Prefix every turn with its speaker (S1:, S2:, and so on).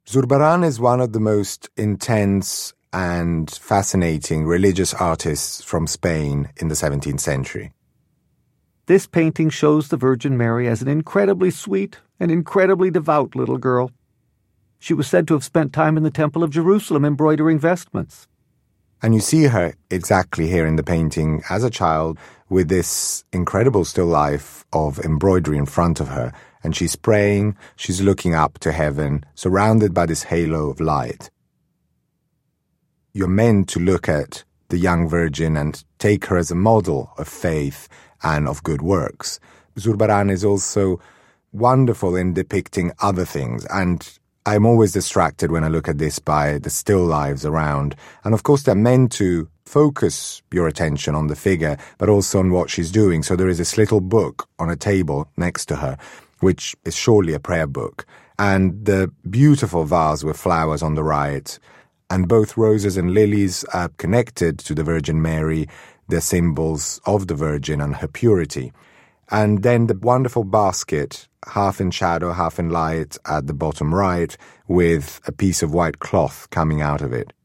S1: Zurbarán is one of the most intense and fascinating religious artists from Spain in the 17th century.
S2: This painting shows the Virgin Mary as an incredibly sweet and incredibly devout little girl. She was said to have spent time in the Temple of Jerusalem embroidering vestments.
S1: And you see her exactly here in the painting as a child with this incredible still life of embroidery in front of her. And she's praying, she's looking up to heaven, surrounded by this halo of light. You're meant to look at the young Virgin and take her as a model of faith and of good works. Zurbarán is also wonderful in depicting other things, and I'm always distracted when I look at this by the still lives around. And of course they're meant to focus your attention on the figure, but also on what she's doing. So there is this little book on a table next to her, which is surely a prayer book, and the beautiful vase with flowers on the right, and both roses and lilies are connected to the Virgin Mary. They're symbols of the Virgin and her purity. And then the wonderful basket, half in shadow, half in light, at the bottom right, with a piece of white cloth coming out of it.